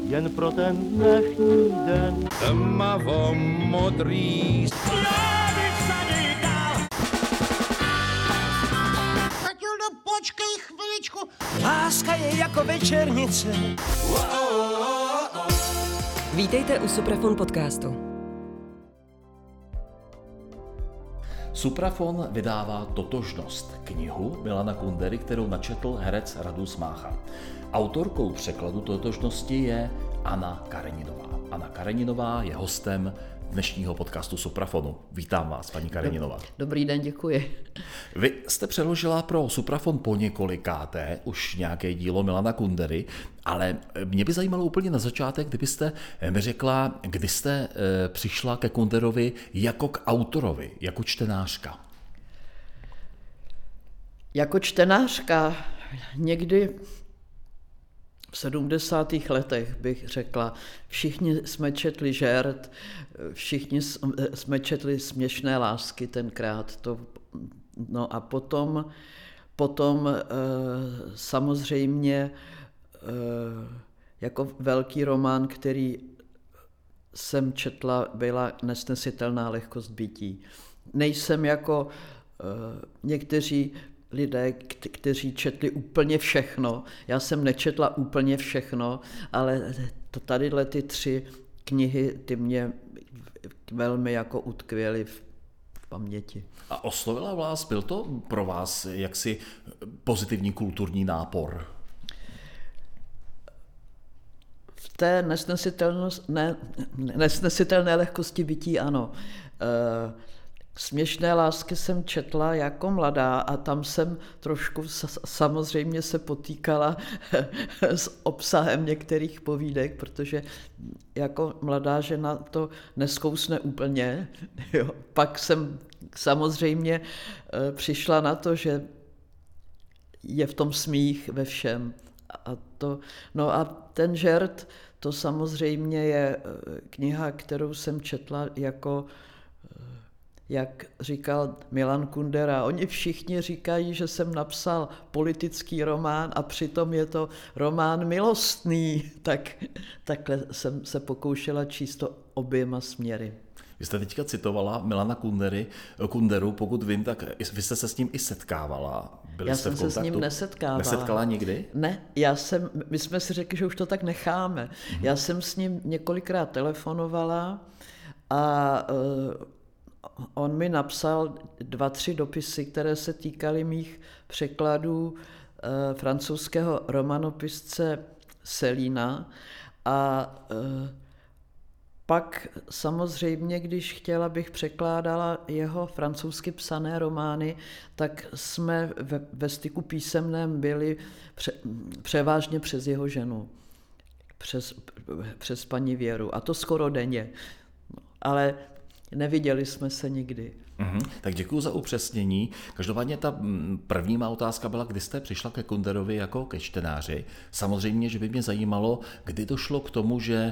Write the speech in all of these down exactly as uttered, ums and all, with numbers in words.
jen pro ten dnešní den. Tmavo modrý. Matildo, počkej chviličku. Láska je jako večernice. Vítejte u Suprafon podcastu. Suprafon vydává Totožnost, knihu Milana Kundery, kterou načetl herec Radus Mácha. Autorkou překladu Totožnosti je Anna Kareninová. Anna Kareninová je hostem dnešního podcastu Suprafonu. Vítám vás, paní Kareninová. Dobrý den, děkuji. Vy jste přeložila pro Suprafon po několikáté už nějaké dílo Milana Kundery, ale mě by zajímalo úplně na začátek, kdybyste mi řekla, kdy jste přišla ke Kunderovi jako k autorovi, jako čtenářka. Jako čtenářka někdy v sedmdesátých letech bych řekla, všichni jsme četli Žert, všichni jsme četli Směšné lásky tenkrát. To, no a potom, potom samozřejmě jako velký román, který jsem četla, byla Nesnesitelná lehkost bytí. Nejsem jako někteří lidé, kteří četli úplně všechno. Já jsem nečetla úplně všechno, ale tadyhle ty tři knihy, ty mě velmi jako utkvěly v paměti. A oslovila vás, byl to pro vás jaksi pozitivní kulturní nápor? V té ne, nesnesitelné lehkosti bytí ano. Směšné lásky jsem četla jako mladá a tam jsem trošku samozřejmě se potýkala s obsahem některých povídek, protože jako mladá žena to neskousne úplně. Jo. Pak jsem samozřejmě přišla na to, že je v tom smích ve všem. A to, no a ten Žert, to samozřejmě je kniha, kterou jsem četla jako, jak říkal Milan Kundera. Oni všichni říkají, že jsem napsal politický román a přitom je to román milostný. Tak, takhle jsem se pokoušela číst to oběma směry. Vy jste teďka citovala Milana Kundery, Kunderu, pokud vím, tak vy jste se s ním i setkávala. Byli já jste jsem v kontaktu? se s ním nesetkávala. Nesetkala nikdy? Ne, já jsem, my jsme si řekli, že už to tak necháme. Mm-hmm. Já jsem s ním několikrát telefonovala a uh, on mi napsal dva, tři dopisy, které se týkaly mých překladů uh, francouzského romanopisce Céline a uh, pak samozřejmě, když chtěla bych překládala jeho francouzsky psané romány, tak jsme ve, ve styku písemném byli pře, převážně přes jeho ženu, přes, přes paní Věru. A to skoro denně. Ale neviděli jsme se nikdy. Mm-hmm. Tak děkuji za upřesnění. Každopádně ta první má otázka byla, kdy jste přišla ke Kunderovi jako ke čtenáři. Samozřejmě, že by mě zajímalo, kdy došlo k tomu, že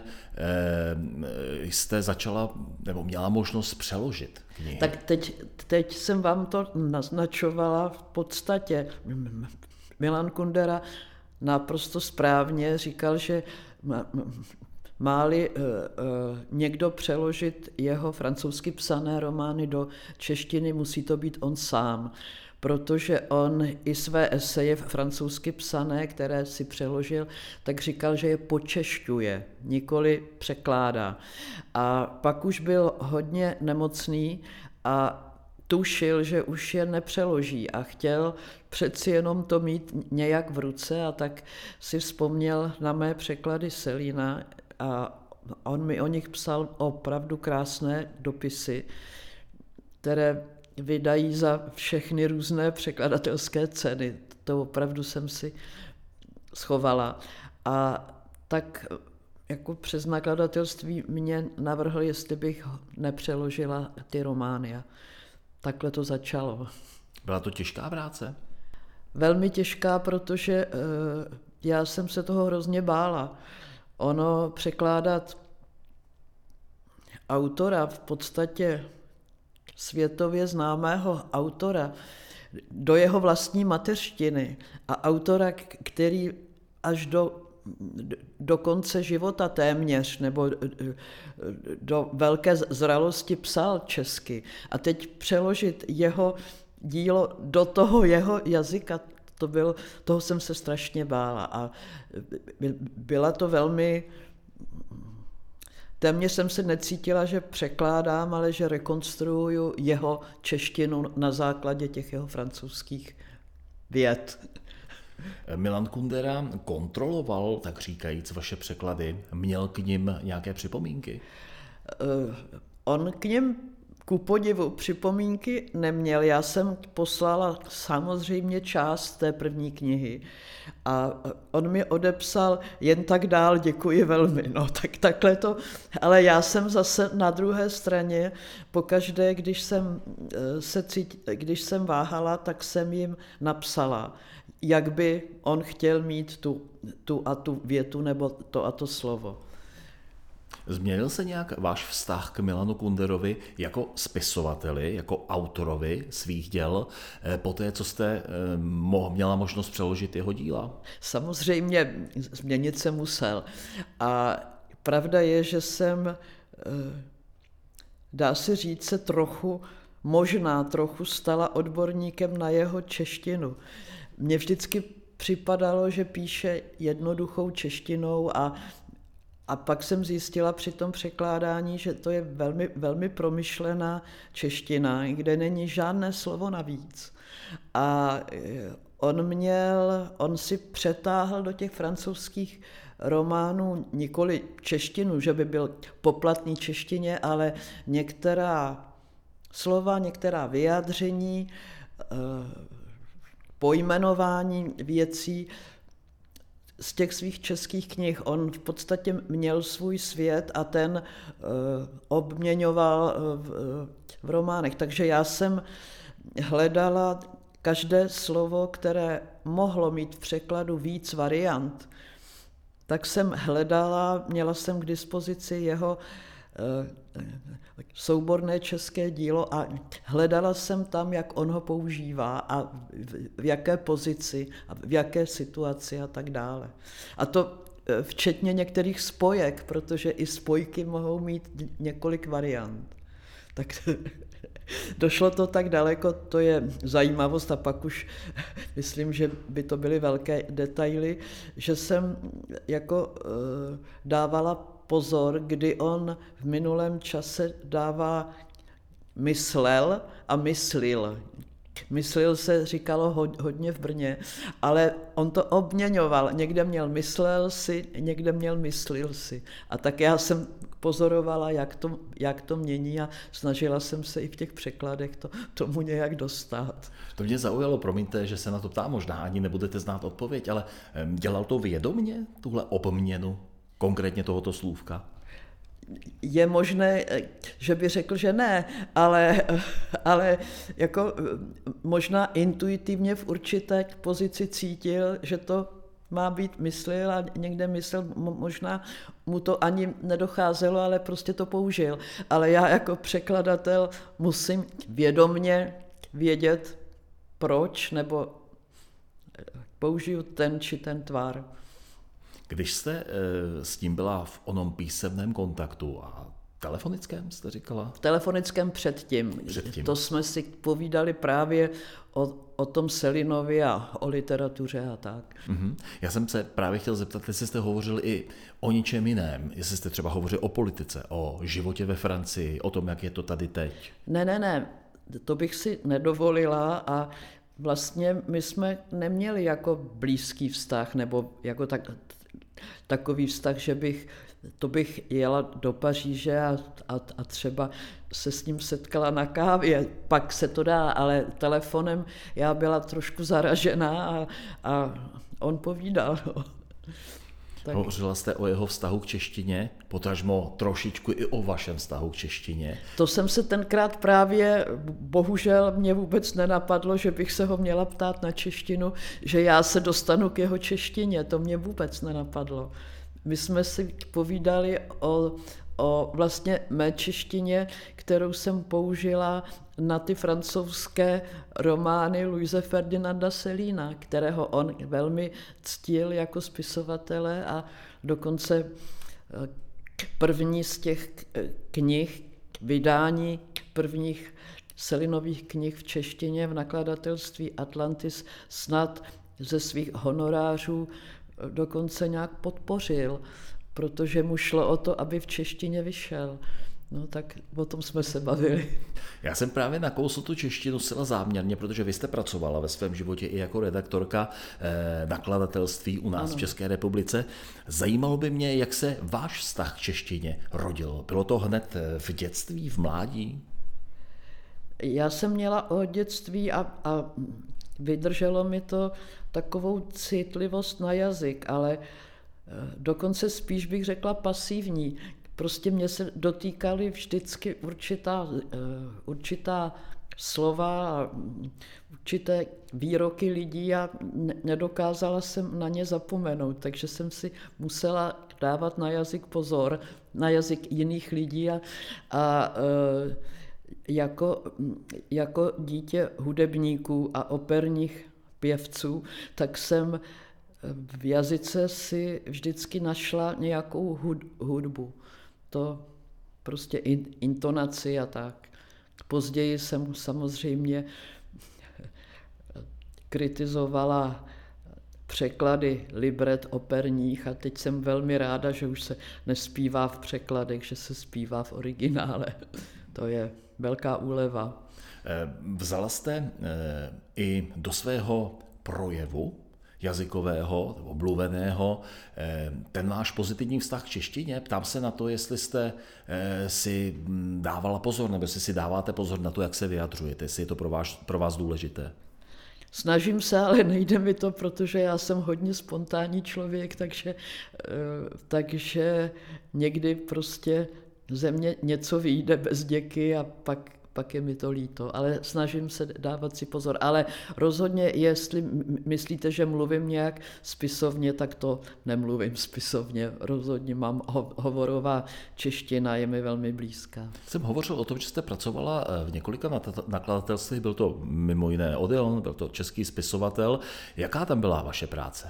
e, jste začala nebo měla možnost přeložit knihy. Tak teď, teď jsem vám to naznačovala v podstatě. Milan Kundera naprosto správně říkal, že má-li uh, uh, někdo přeložit jeho francouzsky psané romány do češtiny, musí to být on sám, protože on i své eseje francouzsky psané, které si přeložil, tak říkal, že je počešťuje, nikoli překládá. A pak už byl hodně nemocný a tušil, že už je nepřeloží a chtěl přeci jenom to mít nějak v ruce a tak si vzpomněl na mé překlady Céline a on mi o nich psal opravdu krásné dopisy, které vydají za všechny různé překladatelské ceny. To opravdu jsem si schovala. A tak jako přes nakladatelství mě navrhl, jestli bych nepřeložila ty romány. A takhle to začalo. Byla to těžká práce? Velmi těžká, protože uh, já jsem se toho hrozně bála. Ono překládat autora, v podstatě světově známého autora, do jeho vlastní mateřštiny a autora, který až do do konce života téměř, nebo do velké zralosti psal česky. A teď přeložit jeho dílo do toho jeho jazyka, to byl, toho jsem se strašně bála. A byla to velmi... Téměř jsem se necítila, že překládám, ale že rekonstruuju jeho češtinu na základě těch jeho francouzských vět. Milan Kundera kontroloval, tak říkajíc, vaše překlady. Měl k nim nějaké připomínky? Uh, on k nim ku podivu připomínky neměl. Já jsem poslala samozřejmě část té první knihy a on mi odepsal jen tak dál, děkuji velmi. No tak takhle to, ale já jsem zase na druhé straně, pokaždé, když jsem, se cít, když jsem váhala, tak jsem jim napsala, jak by on chtěl mít tu, tu a tu větu nebo to a to slovo. Změnil se nějak váš vztah k Milanu Kunderovi jako spisovateli, jako autorovi svých děl, po té, co jste měla možnost přeložit jeho díla? Samozřejmě změnit se musel. A pravda je, že jsem, dá se říct, se trochu, možná trochu stala odborníkem na jeho češtinu. Mně vždycky připadalo, že píše jednoduchou češtinou a A pak jsem zjistila při tom překládání, že to je velmi, velmi promyšlená čeština, kde není žádné slovo navíc. A on měl, on si přetáhl do těch francouzských románů nikoli češtinu, že by byl poplatný češtině, ale některá slova, některá vyjádření, pojmenování věcí, z těch svých českých knih. On v podstatě měl svůj svět a ten uh, obměňoval v, v románech. Takže já jsem hledala každé slovo, které mohlo mít v překladu víc variant, tak jsem hledala, měla jsem k dispozici jeho uh, souborné české dílo a hledala jsem tam, jak on ho používá a v jaké pozici a v jaké situaci a tak dále. A to včetně některých spojek, protože i spojky mohou mít několik variant. Tak došlo to tak daleko, to je zajímavost a pak už myslím, že by to byly velké detaily, že jsem jako dávala pozor, kdy on v minulém čase dává myslel a myslil. Myslil se říkalo hodně v Brně, ale on to obměňoval. Někde měl myslel si, někde měl myslil si. A tak já jsem pozorovala, jak to, jak to mění a snažila jsem se i v těch překladech to, tomu nějak dostat. To mě zaujalo, promiňte, že se na to ptám, možná ani nebudete znát odpověď, ale dělal to vědomě, tuhle obměnu? Konkrétně tohoto slůvka? Je možné, že by řekl, že ne, ale, ale jako možná intuitivně v určité pozici cítil, že to má být myslil a někde myslel, možná mu to ani nedocházelo, ale prostě to použil. Ale já jako překladatel musím vědomně vědět, proč, nebo použiju ten či ten tvar. Když jste s tím byla v onom písemném kontaktu a telefonickém, jste říkala? V telefonickém předtím. předtím. To jsme si povídali právě o, o tom Selinovi a o literatuře a tak. Mm-hmm. Já jsem se právě chtěl zeptat, jestli jste hovořili i o ničem jiném, jestli jste třeba hovořili o politice, o životě ve Francii, o tom, jak je to tady teď. Ne, ne, ne, to bych si nedovolila a vlastně my jsme neměli jako blízký vztah nebo jako tak, takový vztah, že bych, to bych jela do Paříže a, a, a třeba se s ním setkala na kávě, pak se to dá, ale telefonem já byla trošku zaražená a, a on povídal. Tak. Hovořila jste o jeho vztahu k češtině, potažmo trošičku i o vašem vztahu k češtině. To jsem se tenkrát právě, bohužel mě vůbec nenapadlo, že bych se ho měla ptát na češtinu, že já se dostanu k jeho češtině, to mě vůbec nenapadlo. my jsme si povídali o, o vlastně mé češtině, kterou jsem použila na ty francouzské romány Louise Ferdinanda Céline, kterého on velmi ctil jako spisovatele a dokonce první z těch knih, vydání prvních Célinových knih v češtině v nakladatelství Atlantis snad ze svých honorářů dokonce nějak podpořil, protože mu šlo o to, aby v češtině vyšel. No tak o tom jsme se bavili. Já jsem právě nakousl tu češtinu zcela záměrně, protože vy jste pracovala ve svém životě i jako redaktorka eh, nakladatelství u nás ano. v České republice. Zajímalo by mě, jak se váš vztah k češtině rodil. Bylo to hned v dětství, v mládí? Já jsem měla od dětství a, a vydrželo mi to takovou citlivost na jazyk, ale dokonce spíš bych řekla pasivní. Prostě mě se dotýkaly vždycky určitá, určitá slova a určité výroky lidí a nedokázala jsem na ně zapomenout, takže jsem si musela dávat na jazyk pozor, na jazyk jiných lidí a, a jako, jako dítě hudebníků a operních pěvců, tak jsem v jazyce si vždycky našla nějakou hudbu. To prostě intonaci a tak. Později jsem samozřejmě kritizovala překlady libret operních a teď jsem velmi ráda, že už se nespívá v překladech, že se zpívá v originále. To je velká úleva. Vzala jste i do svého projevu jazykového, obluveného, ten váš pozitivní vztah k češtině? Ptám se na to, jestli jste si dávala pozor, nebo jestli si dáváte pozor na to, jak se vyjadřujete, jestli je to pro vás, pro vás důležité. Snažím se, ale nejde mi to, protože já jsem hodně spontánní člověk, takže, takže někdy prostě ze mě něco vyjde bez děky a pak pak je mi to líto, ale snažím se dávat si pozor. Ale rozhodně, jestli myslíte, že mluvím nějak spisovně, tak to nemluvím spisovně. Rozhodně mám hovorová čeština, je mi velmi blízká. Jsem hovořil o tom, že jste pracovala v několika nakladatelstvích, byl to mimo jiné Odeon, byl to český spisovatel. Jaká tam byla vaše práce?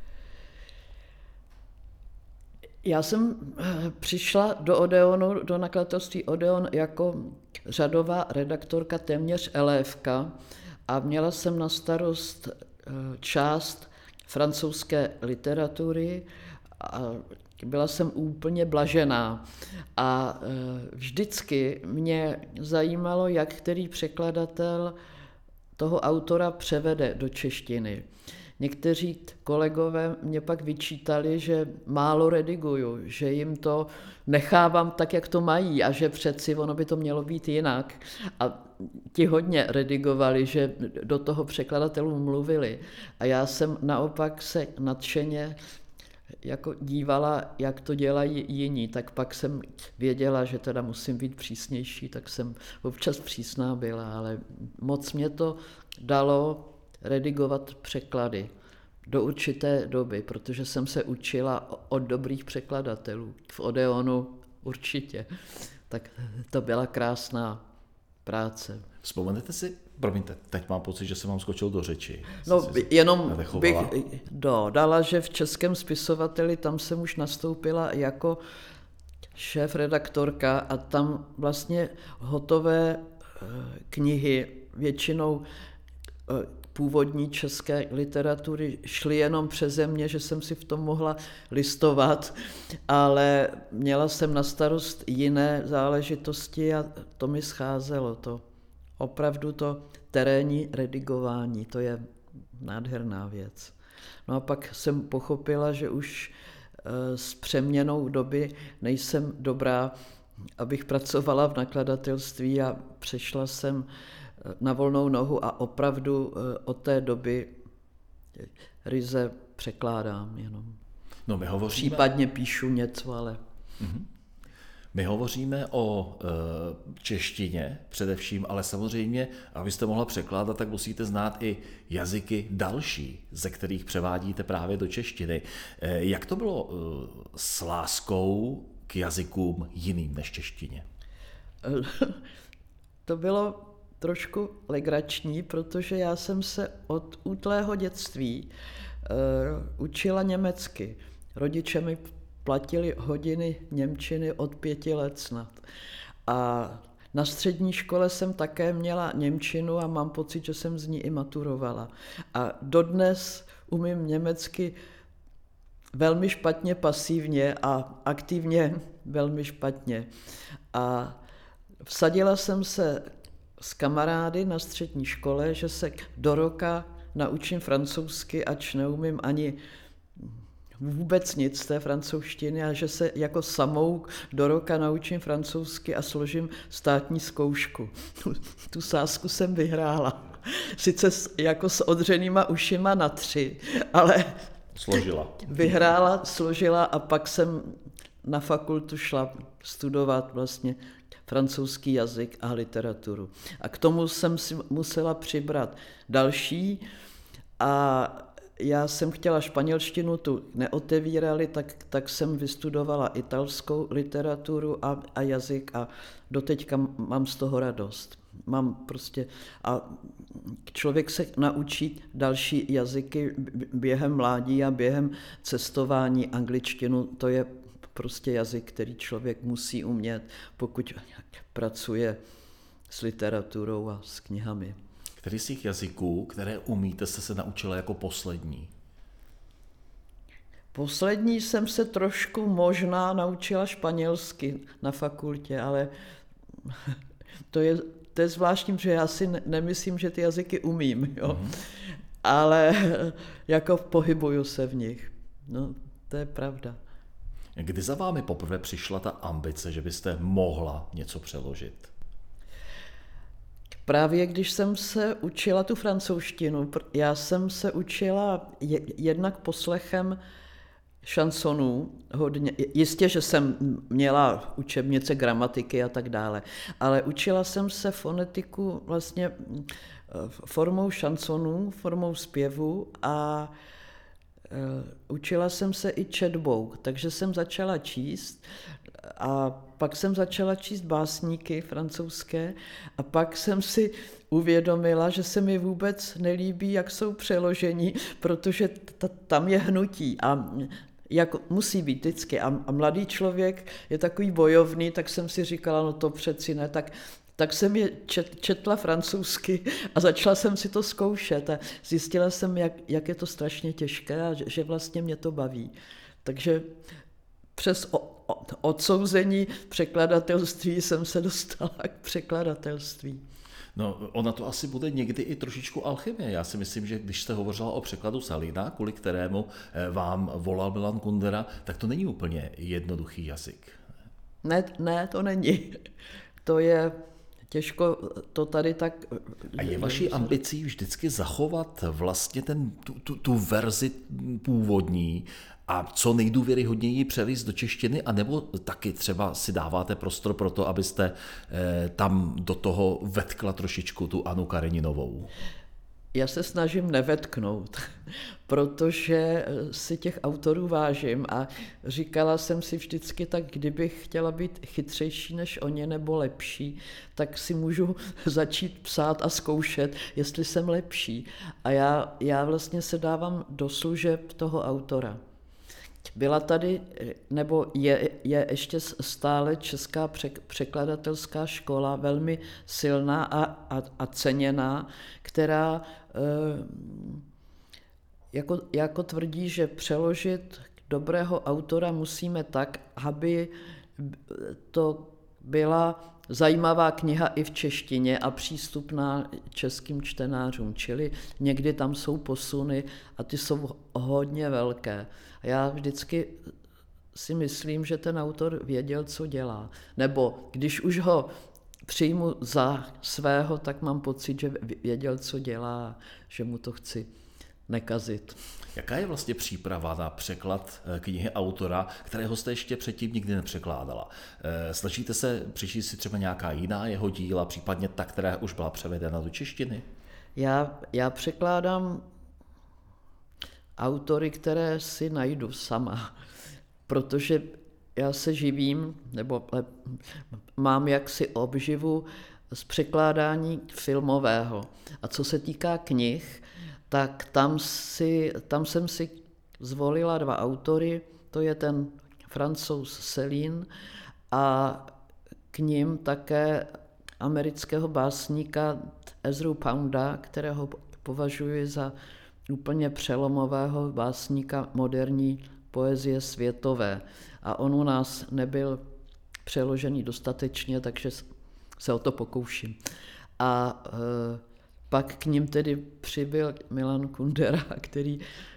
Já jsem přišla do Odeonu, do nakladatelství Odeon jako řadová redaktorka, téměř elévka a měla jsem na starost část francouzské literatury a byla jsem úplně blažená. A vždycky mě zajímalo, jak který překladatel toho autora převede do češtiny. Někteří kolegové mě pak vyčítali, že málo rediguju, že jim to nechávám tak, jak to mají a že přeci ono by to mělo být jinak. A ti hodně redigovali, že do toho překladatelů mluvili. A já jsem naopak se nadšeně jako dívala, jak to dělají jiní. Tak pak jsem věděla, že teda musím být přísnější, tak jsem občas přísná byla, ale moc mě to dalo redigovat překlady do určité doby, protože jsem se učila od dobrých překladatelů. V Odeonu určitě. Tak to byla krásná práce. Vzpomenete si, promiňte, teď mám pocit, že jsem vám skočil do řeči. No jenom bych dodala, že v Českém spisovateli tam jsem už nastoupila jako šéf redaktorka a tam vlastně hotové knihy většinou původní české literatury šly jenom přeze mě, že jsem si v tom mohla listovat, ale měla jsem na starost jiné záležitosti a to mi scházelo. To opravdu to terénní redigování, to je nádherná věc. No a pak jsem pochopila, že už s přeměnou doby nejsem dobrá, abych pracovala v nakladatelství a přešla jsem na volnou nohu a opravdu od té doby ryze překládám jenom. No my hovoříme... Případně píšu něco, ale... Mm-hmm. My hovoříme o e, češtině především, ale samozřejmě, abyste mohla překládat, tak musíte znát i jazyky další, ze kterých převádíte právě do češtiny. E, jak to bylo e, s láskou k jazykům jiným než češtině? To bylo trošku legrační, protože já jsem se od útlého dětství uh, učila německy. Rodiče mi platili hodiny němčiny od pěti let snad. A na střední škole jsem také měla němčinu a mám pocit, že jsem z ní i maturovala. A dodnes umím německy velmi špatně pasivně a aktivně velmi špatně. A vsadila jsem se s kamarády na střední škole, že se do roka naučím francouzsky, ač neumím ani vůbec nic z té francouzštiny a že se jako samouk do roka naučím francouzsky a složím státní zkoušku. Tu, tu sázku jsem vyhrála. Sice s, jako s odřenýma ušima na tři, ale složila. Vyhrála, složila a pak jsem na fakultu šla studovat vlastně francouzský jazyk a literaturu. A k tomu jsem si musela přibrat další a já jsem chtěla španělštinu, tu neotevírali, tak, tak jsem vystudovala italskou literaturu a, a jazyk a doteďka mám z toho radost. Mám prostě, a člověk se naučí další jazyky během mládí a během cestování. Angličtinu, to je prostě jazyk, který člověk musí umět, pokud pracuje s literaturou a s knihami. Který z těch jazyků, které umíte, jste se naučila jako poslední? Poslední jsem se trošku možná naučila španělsky na fakultě, ale to je, to je zvláštní, že já si ne, nemyslím, že ty jazyky umím, jo? Mm-hmm. Ale jako pohybuju se v nich. No, to je pravda. Kdy za vámi poprvé přišla ta ambice, že byste mohla něco přeložit? Právě když jsem se učila tu francouzštinu, já jsem se učila jednak poslechem šansonů, hodně, jistě, že jsem měla učebnice gramatiky a tak dále, ale učila jsem se fonetiku vlastně formou šansonů, formou zpěvu a učila jsem se i četbou, takže jsem začala číst a pak jsem začala číst básníky francouzské a pak jsem si uvědomila, že se mi vůbec nelíbí, jak jsou přeložení, protože t- tam je hnutí a jak musí být vždycky. A, a mladý člověk je takový bojovný, tak jsem si říkala, no to přeci ne, tak tak jsem je čet, četla francouzsky a začala jsem si to zkoušet a zjistila jsem, jak, jak je to strašně těžké a že, že vlastně mě to baví. Takže přes o, o, odsouzení překladatelství jsem se dostala k překladatelství. No, ona to asi bude někdy i trošičku alchymie. Já si myslím, že když jste hovořila o překladu Salína, kvůli kterému vám volal Milan Kundera, tak to není úplně jednoduchý jazyk. Ne, ne, to není. To je těžko to tady tak... A je vaší ambicí vždycky zachovat vlastně ten, tu, tu, tu verzi původní a co nejdůvěryhodněji převést do češtiny, anebo taky třeba si dáváte prostor pro to, abyste eh, tam do toho vetkla trošičku tu Anu Kareninovou? Já se snažím nevetknout, protože si těch autorů vážím a říkala jsem si vždycky, tak kdybych chtěla být chytřejší než oni nebo lepší, tak si můžu začít psát a zkoušet, jestli jsem lepší. A já, já vlastně se dávám do služeb toho autora. Byla tady, nebo je, je ještě stále česká překladatelská škola, velmi silná a, a, a ceněná, která jako, jako tvrdí, že přeložit dobrého autora musíme tak, aby to byla zajímavá kniha i v češtině a přístupná českým čtenářům, čili někdy tam jsou posuny a ty jsou hodně velké. A já vždycky si myslím, že ten autor věděl, co dělá. Nebo když už ho přijmu za svého, tak mám pocit, že věděl, co dělá, že mu to chci nekazit. Jaká je vlastně příprava na překlad knihy autora, kterého jste ještě předtím nikdy nepřekládala? Snažíte se přečíst si třeba nějaká jiná jeho díla, případně ta, která už byla převedena do češtiny? Já, já překládám autory, které si najdu sama, protože já se živím, nebo mám jaksi obživu z překládání filmového. A co se týká knih, tak tam, si, tam jsem si zvolila dva autory, to je ten Francouz Céline a k nim také amerického básníka Ezru Pounda, kterého považuji za úplně přelomového básníka moderní poezie světové. A on u nás nebyl přeložený dostatečně, takže se o to pokouším. A e, pak k nim tedy přibyl Milan Kundera, který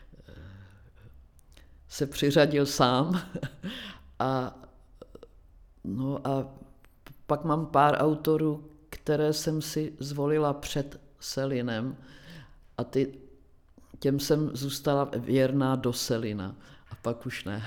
se přiřadil sám. A, no a pak mám pár autorů, které jsem si zvolila před Célinem a ty, těm jsem zůstala věrná do Célina a pak už ne.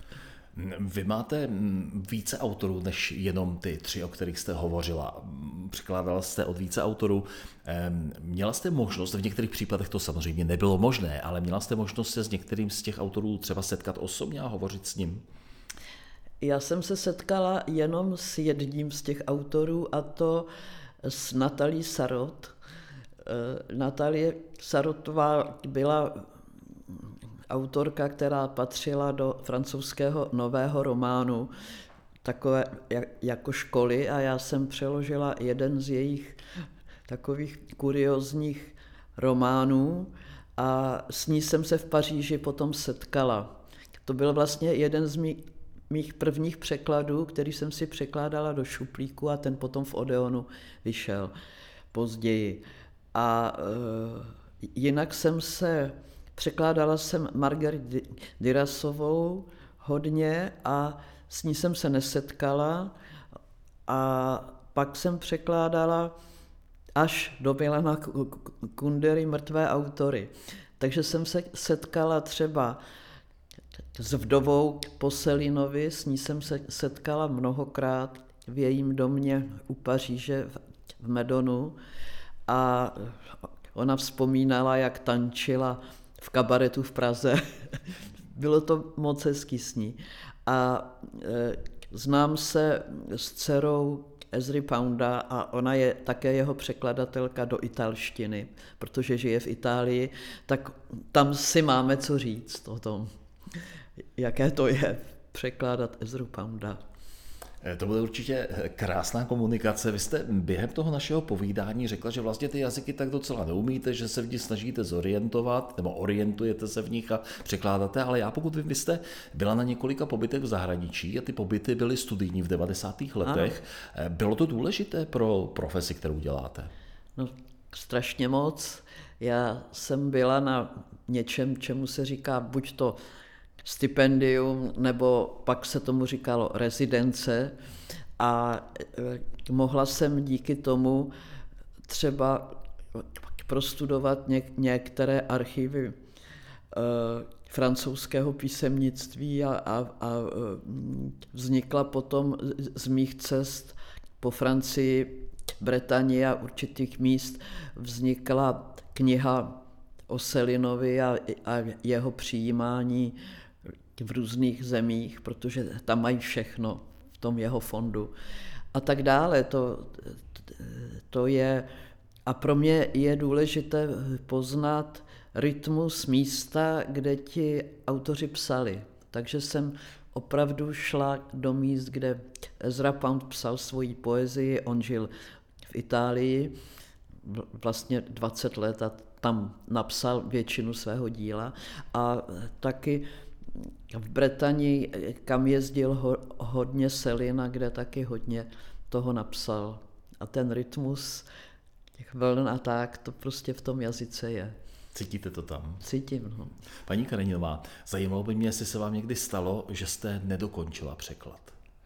Vy máte více autorů než jenom ty tři, o kterých jste hovořila. Překládala jste od více autorů. Měla jste možnost, v některých případech to samozřejmě nebylo možné, ale měla jste možnost se s některým z těch autorů třeba setkat osobně a hovořit s ním? Já jsem se setkala jenom s jedním z těch autorů, a to s Nathalie Sarraute. Natalie Sarrautová byla autorka, která patřila do francouzského nového románu, takové jako školy, a já jsem přeložila jeden z jejich takových kuriózních románů a s ní jsem se v Paříži potom setkala. To byl vlastně jeden z mých, mých prvních překladů, který jsem si překládala do šuplíku a ten potom v Odeonu vyšel později. A e, jinak jsem se Překládala jsem Marguerite Durasovou hodně a s ní jsem se nesetkala a pak jsem překládala až do Milana Kundery mrtvé autory. Takže jsem se setkala třeba s vdovou po Célinovi, s ní jsem se setkala mnohokrát v jejím domě u Paříže v Medonu a ona vzpomínala, jak tančila v kabaretu v Praze. Bylo to moc hezký s ní. A e, znám se s dcerou Ezry Pounda a ona je také jeho překladatelka do italštiny, protože žije v Itálii, tak tam si máme co říct o tom, jaké to je překládat Ezru Pounda. To bude určitě krásná komunikace. Vy jste během toho našeho povídání řekla, že vlastně ty jazyky tak docela neumíte, že se v nich snažíte zorientovat, nebo orientujete se v nich a překládáte, ale já pokud vím, vy jste byla na několika pobytech v zahraničí a ty pobyty byly studijní v devadesátých letech. Ano. Bylo to důležité pro profesi, kterou děláte? No, strašně moc. Já jsem byla na něčem, čemu se říká buď to stipendium, nebo pak se tomu říkalo rezidence a mohla jsem díky tomu třeba prostudovat něk- některé archivy e, francouzského písemnictví a, a, a vznikla potom z mých cest po Francii, Bretani a určitých míst vznikla kniha o Célinovi a, a jeho přijímání v různých zemích, protože tam mají všechno v tom jeho fondu a tak dále. To, to je, a pro mě je důležité poznat rytmus místa, kde ti autoři psali. Takže jsem opravdu šla do míst, kde Ezra Pound psal svoji poezii, on žil v Itálii vlastně dvacet let a tam napsal většinu svého díla a taky v Bretani, kam jezdil ho, hodně Célina, kde taky hodně toho napsal. A ten rytmus těch vln a tak, to prostě v tom jazyce je. Cítíte to tam? Cítím, no. Paní Kareninová, zajímalo by mě, jestli se vám někdy stalo, že jste nedokončila překlad.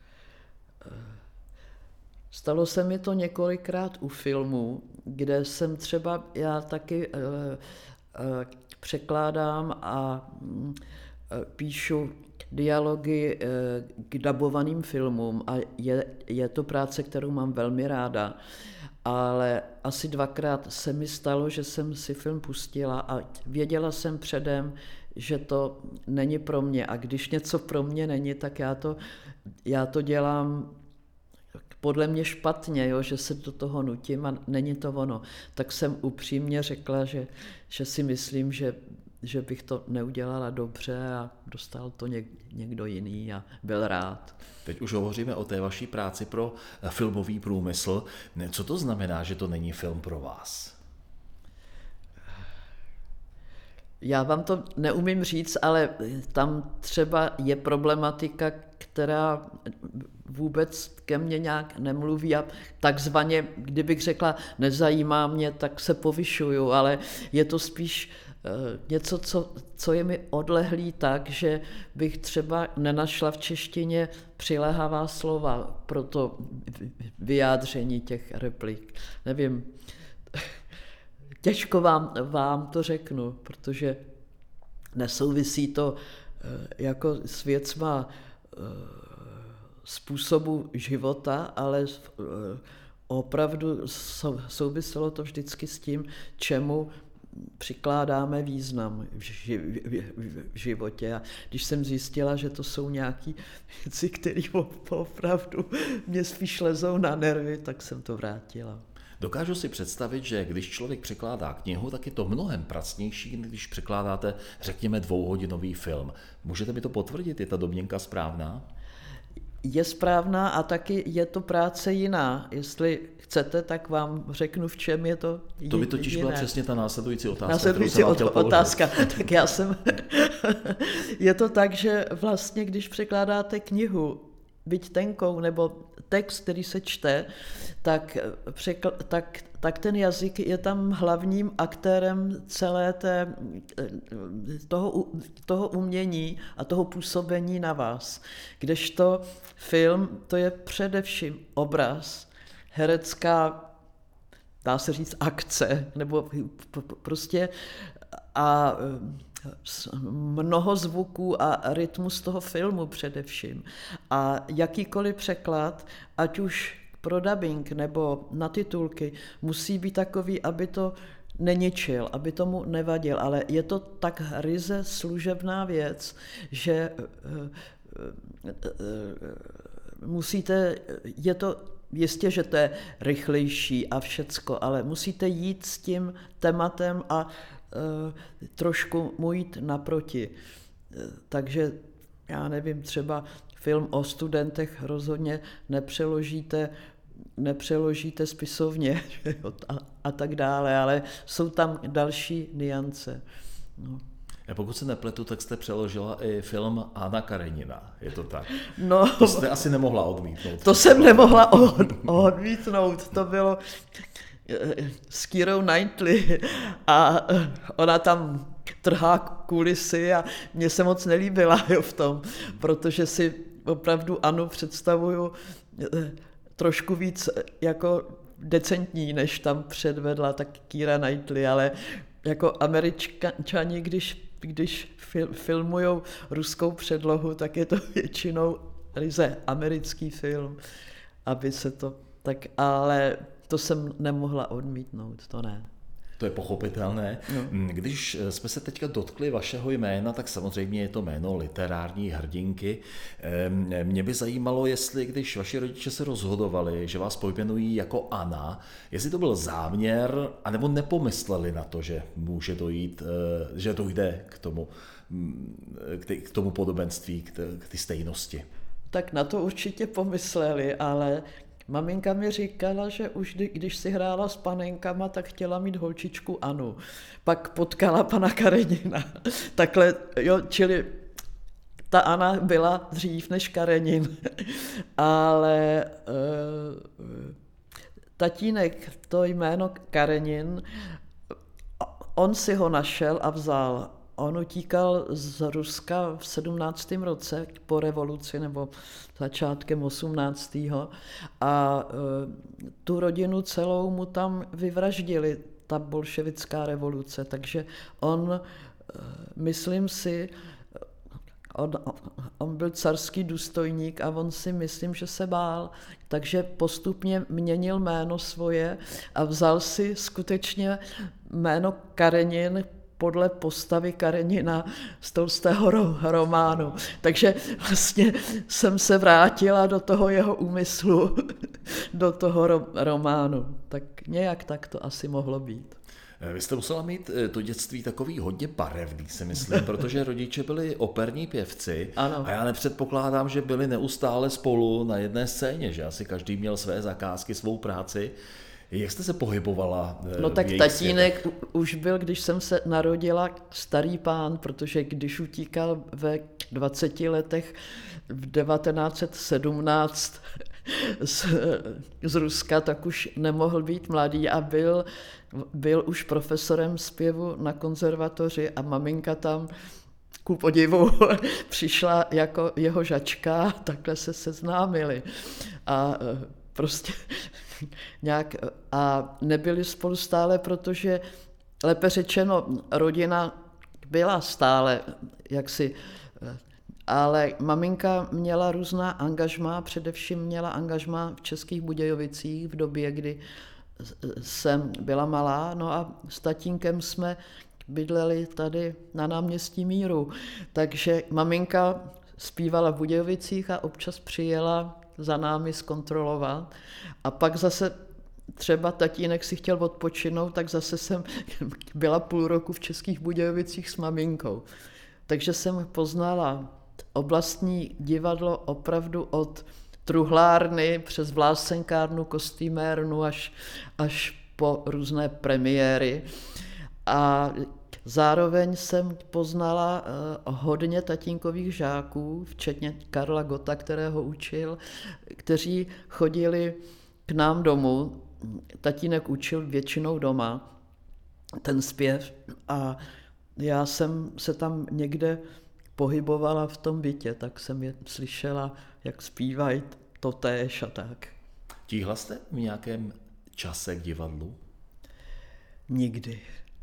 Stalo se mi to několikrát u filmů, kde jsem třeba já taky překládám a píšu dialogy k dabovaným filmům a je, je to práce, kterou mám velmi ráda, ale asi dvakrát se mi stalo, že jsem si film pustila a věděla jsem předem, že to není pro mě a když něco pro mě není, tak já to, já to dělám podle mě špatně, jo, že se do toho nutím a není to ono. Tak jsem upřímně řekla, že, že si myslím, že, že bych to neudělala dobře a dostal to něk, někdo jiný a byl rád. Teď už hovoříme o té vaší práci pro filmový průmysl. Co to znamená, že to není film pro vás? Já vám to neumím říct, ale tam třeba je problematika, která vůbec ke mně nějak nemluví a takzvaně, kdybych řekla, nezajímá mě, tak se povyšuju, ale je to spíš něco, co, co je mi odlehlý tak, že bych třeba nenašla v češtině přiléhavá slova pro to vyjádření těch replik. Nevím, těžko vám, vám to řeknu, protože nesouvisí to jako s věcma způsobu života, ale opravdu souviselo to vždycky s tím, čemu přikládáme význam v životě. A když jsem zjistila, že to jsou nějaké věci, které opravdu mě spíš lezou na nervy, tak jsem to vrátila. Dokážu si představit, že když člověk překládá knihu, tak je to mnohem pracnější, když překládáte, řekněme, dvouhodinový film. Můžete mi to potvrdit? Je ta domněnka správná? Je správná a taky je to práce jiná. Jestli chcete, tak vám řeknu, v čem je to jiné. To by totiž byla přesně ta následující otázka. Následující otázka. Tak já jsem... je to tak, že vlastně, když překládáte knihu, byť tenkou, nebo text, který se čte, tak, překl, tak, tak ten jazyk je tam hlavním aktérem celé té, toho, toho umění a toho působení na vás. Kdežto film, to je především obraz, herecká, dá se říct, akce, nebo prostě a mnoho zvuků a rytmus toho filmu především. A jakýkoliv překlad, ať už pro dabing nebo na titulky, musí být takový, aby to neničil, aby tomu nevadil, ale je to tak ryze služebná věc, že musíte, je to jistě, že to je rychlejší a všecko, ale musíte jít s tím tématem a trošku mu jít naproti. Takže já nevím, třeba film o studentech rozhodně nepřeložíte, nepřeložíte spisovně a, a tak dále, ale jsou tam další niance. No. A pokud se nepletu, tak jste přeložila i film Anna Karenina, je to tak? No, to jste asi nemohla odmítnout. To jsem nemohla od, odmítnout, to bylo s Keirou Knightley a ona tam trhá kulisy a mně se moc nelíbila jo, v tom, protože si opravdu Anu představuju trošku víc jako decentní, než tam předvedla tak Keira Knightley, ale jako Američani, když, když fil, filmujou ruskou předlohu, tak je to většinou ryze americký film, aby se to tak, ale to jsem nemohla odmítnout, to ne. To je pochopitelné. No. Když jsme se teďka dotkli vašeho jména, tak samozřejmě je to jméno literární hrdinky. Mě by zajímalo, jestli když vaši rodiče se rozhodovali, že vás pojmenují jako Anna, jestli to byl záměr, anebo nepomysleli na to, že může dojít, že dojde k tomu, k tomu podobenství, k té stejnosti. Tak na to určitě pomysleli, ale maminka mi říkala, že už když si hrála s panenkama, tak chtěla mít holčičku Anu. Pak potkala pana Karenina. Takhle, jo, čili ta Anna byla dřív než Karenin. Ale e, tatínek, to jméno Karenin, on si ho našel a vzal. On utíkal z Ruska v sedmnáctém roce po revoluci nebo začátkem osmnáctého a e, tu rodinu celou mu tam vyvraždili, ta bolševická revoluce, takže on myslím si, on, on byl carský důstojník a on si myslím, že se bál, takže postupně měnil jméno svoje a vzal si skutečně jméno Karenin podle postavy Karenina z Tolstého románu. Takže vlastně jsem se vrátila do toho jeho úmyslu, do toho románu. Tak nějak tak to asi mohlo být. Vy jste musela mít to dětství takový hodně barevný, si myslím, protože rodiče byli operní pěvci. Ano. A já nepředpokládám, že byli neustále spolu na jedné scéně, že asi každý měl své zakázky, svou práci. Jak jste se pohybovala? No tak tatínek světech? Už byl, když jsem se narodila, starý pán, protože když utíkal ve dvaceti letech v devatenáct set sedmnáct z, z Ruska, tak už nemohl být mladý a byl, byl už profesorem zpěvu na konzervatoři a maminka tam ku podivu přišla jako jeho žačka, takhle se seznámili. A prostě nějak, a nebyli spolu stále, protože lépe řečeno rodina byla stále jaksi, ale maminka měla různá angažmá, především měla angažmá v Českých Budějovicích v době, kdy jsem byla malá, no a s tatínkem jsme bydleli tady na náměstí Míru, takže maminka zpívala v Budějovicích a občas přijela za námi zkontrolovat. A pak zase třeba tatínek si chtěl odpočinout, tak zase jsem byla půl roku v Českých Budějovicích s maminkou. Takže jsem poznala oblastní divadlo opravdu od truhlárny přes vlásenkárnu, kostýmérnu až, až po různé premiéry. A zároveň jsem poznala hodně tatínkových žáků, včetně Karla Gota, kterého učil, kteří chodili k nám domů. Tatínek učil většinou doma ten zpěv a já jsem se tam někde pohybovala v tom bytě, tak jsem je slyšela, jak zpívají totéž a tak. Tíhla jste v nějakém čase k divadlu? Nikdy.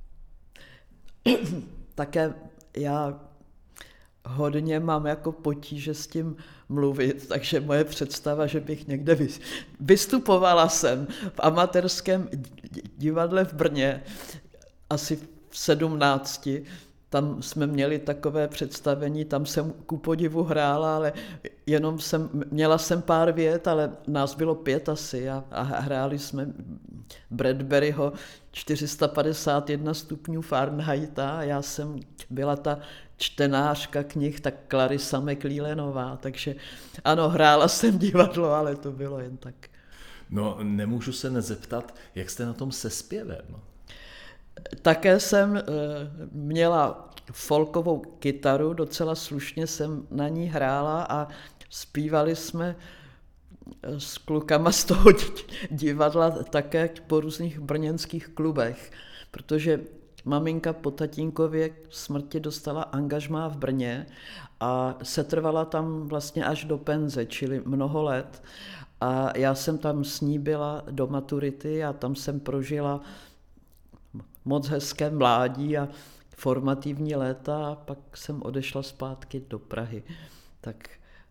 Také já hodně mám jako potíže s tím mluvit, takže moje představa, že bych někde vystupovala jsem v amatérském divadle v Brně, asi v sedmnácti, tam jsme měli takové představení, tam jsem ku podivu hrála, ale jenom jsem, měla jsem pár vět, ale nás bylo pět asi a, a hráli jsme Bradburyho čtyři sta padesát jedna stupňů Fahrenheita a já jsem byla ta čtenářka knih, tak Clarissa McLeanová, takže ano, hrála jsem divadlo, ale to bylo jen tak. No, nemůžu se nezeptat, jak jste na tom se zpěvem? Také jsem měla folkovou kytaru, docela slušně jsem na ní hrála a zpívali jsme s klukama z toho divadla také po různých brněnských klubech, protože maminka po tatínkově smrti dostala angažmá v Brně a setrvala tam vlastně až do penze, čili mnoho let. A já jsem tam s ní byla do maturity a tam jsem prožila moc hezké mládí a formativní léta a pak jsem odešla zpátky do Prahy. Tak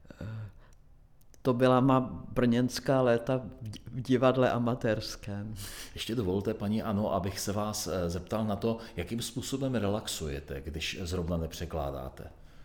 to byla má brněnská léta v divadle amatérském. Ještě dovolte, paní Ano, abych se vás zeptal na to, jakým způsobem relaxujete, když zrovna nepřekládáte.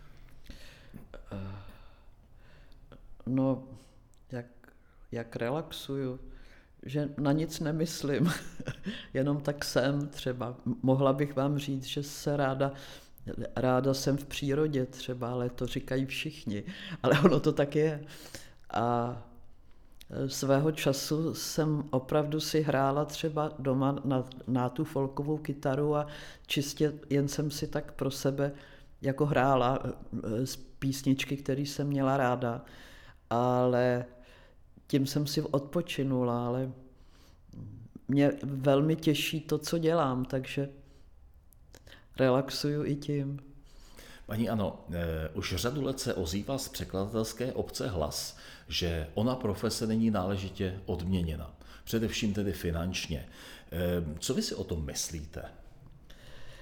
No, jak, jak relaxuju? Že na nic nemyslím, jenom tak jsem třeba. Mohla bych vám říct, že se ráda, ráda jsem v přírodě třeba, ale to říkají všichni, ale ono to tak je. A svého času jsem opravdu si hrála třeba doma na, na tu folkovou kytaru a čistě jen jsem si tak pro sebe jako hrála z písničky, které jsem měla ráda, ale tím jsem si odpočinula, ale mě velmi těší to, co dělám, takže relaxuju i tím. Paní Ano, eh, už řadu let se ozývá z překladatelské obce hlas, že ona profese není náležitě odměněna, především tedy finančně. Eh, co vy si o tom myslíte?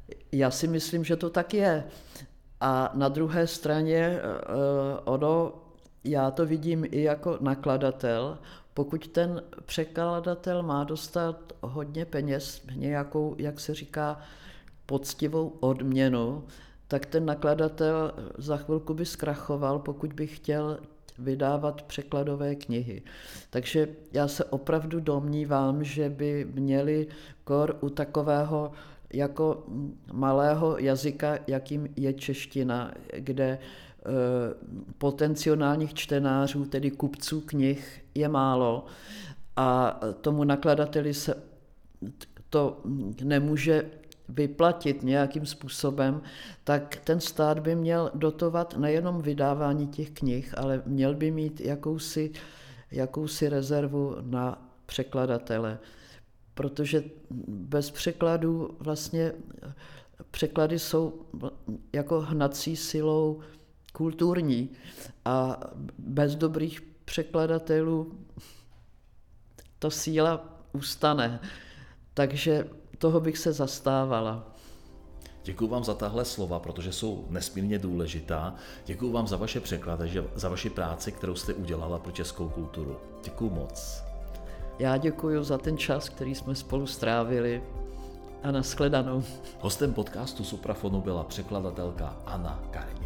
Já si myslím, že to tak je. A na druhé straně ono, já to vidím i jako nakladatel, pokud ten překladatel má dostat hodně peněz, nějakou, jak se říká, poctivou odměnu, tak ten nakladatel za chvilku by zkrachoval, pokud by chtěl vydávat překladové knihy. Takže já se opravdu domnívám, že by měli kor u takového jako malého jazyka, jakým je čeština, kde e, potenciálních čtenářů, tedy kupců knih, je málo a tomu nakladateli se to nemůže vyplatit nějakým způsobem, tak ten stát by měl dotovat nejenom vydávání těch knih, ale měl by mít jakousi, jakousi rezervu na překladatele. Protože bez překladů vlastně překlady jsou jako hnací silou kulturní a bez dobrých překladatelů ta síla ustane. Takže toho bych se zastávala. Děkuji vám za tahle slova, protože jsou nesmírně důležitá. Děkuji vám za vaše překlady, za vaši práci, kterou jste udělala pro českou kulturu. Děkuji moc. Já děkuji za ten čas, který jsme spolu strávili a nashledanou. Hostem podcastu Suprafonu byla překladatelka Anna Kareň.